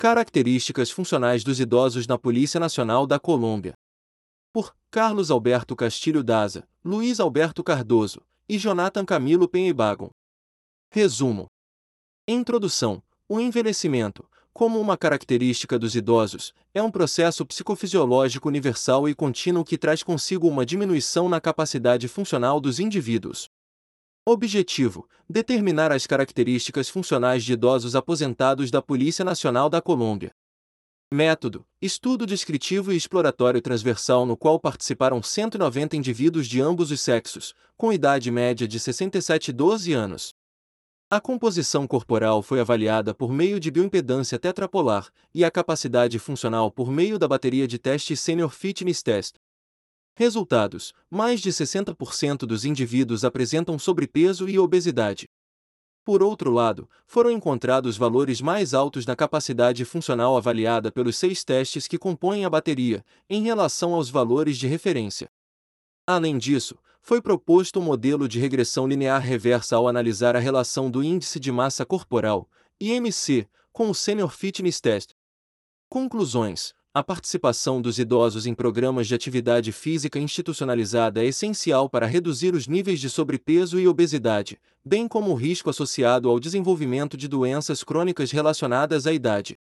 Características funcionais dos idosos na Polícia Nacional da Colômbia. Por Carlos Alberto Castilho Daza, Luiz Alberto Cardoso e Jonathan Camilo Penhabagon. Resumo. Introdução. O envelhecimento, como uma característica dos idosos, é um processo psicofisiológico universal e contínuo que traz consigo uma diminuição na capacidade funcional dos indivíduos. Objetivo: determinar as características funcionais de idosos aposentados da Polícia Nacional da Colômbia. Método: estudo descritivo e exploratório transversal no qual participaram 190 indivíduos de ambos os sexos, com idade média de 67 e 12 anos. A composição corporal foi avaliada por meio de bioimpedância tetrapolar e a capacidade funcional por meio da bateria de testes Senior Fitness Test. Resultados: mais de 60% dos indivíduos apresentam sobrepeso e obesidade. Por outro lado, foram encontrados valores mais altos na capacidade funcional avaliada pelos 6 testes que compõem a bateria, em relação aos valores de referência. Além disso, foi proposto um modelo de regressão linear reversa ao analisar a relação do Índice de Massa Corporal, IMC, com o Senior Fitness Test. Conclusões: a participação dos idosos em programas de atividade física institucionalizada é essencial para reduzir os níveis de sobrepeso e obesidade, bem como o risco associado ao desenvolvimento de doenças crônicas relacionadas à idade.